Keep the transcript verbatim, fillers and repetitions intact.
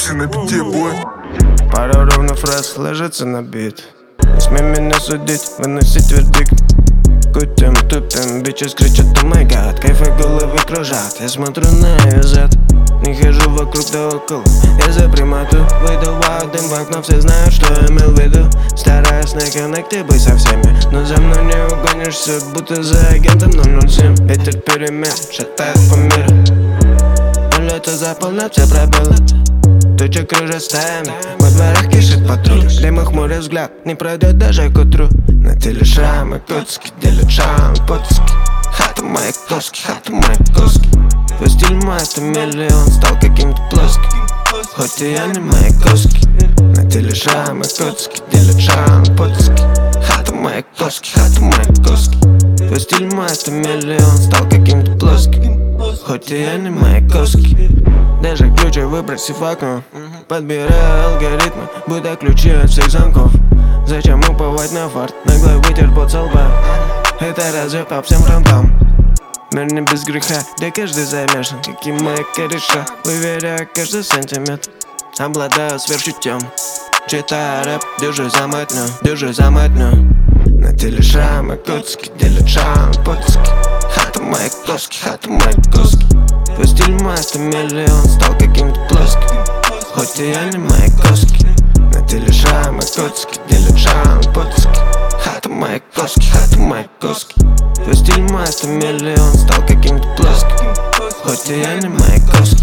все на бите, бой. Пара ровно фраз ложится на бит. Не смей меня судить, выносить вердикт. Кутим, тупим, бичес кричат о май гад. Кайфы головы кружат, я смотрю на ее зад. Не хожу вокруг да около, я за примату. Выдуваю дым в окно, все знают, что я имел в виду. Стараюсь на коннекте быть со всеми, но за мной не угонишься, будто за агентом ноль ноль семь. Ветер перемен шатает по миру. Полеты заполнят все пробелы. Тучи кружат стаями, во дворах кишит патруль. Дым и хмурый взгляд не пройдет даже к утру. На теле шрамы, коцки, делят шам, потски. Хата моей коски, хата моей коски. Твой стиль мой, это миллион, стал каким-то плоским. Хоть и я не мои коски. На теле шрамы, коцки, делят шам, потски. Хата моей коски, хата моей коски. Твой стиль мой, это миллион, стал каким-то плоским. Хоть и я не мои коски. Даже ключи выбросив в окно, подбирая алгоритмы, будто ключи от всех замков. Зачем уповать на фарт, нагло вытер пот со лба. Это разве по всем фронтам? Мир не без греха, где каждый замешан, как и мои кореша. Выверяю каждый сантиметр, обладаю сверхчутьем. Читаю рэп, держу за мотню, держу за мотню. На теле шрамы, коцки, делят шам, потски. Хата моей коски, хата моей коски. Твой стиль мой, это миллион, стал каким-то плоским. Хоть и я не мои коски. На теле шрамы, коцки, делят шам, потски. Хата моей коски, хата моей коски. Твой стиль мой, это миллион, стал каким-то плоским. Хоть и я не мои коски.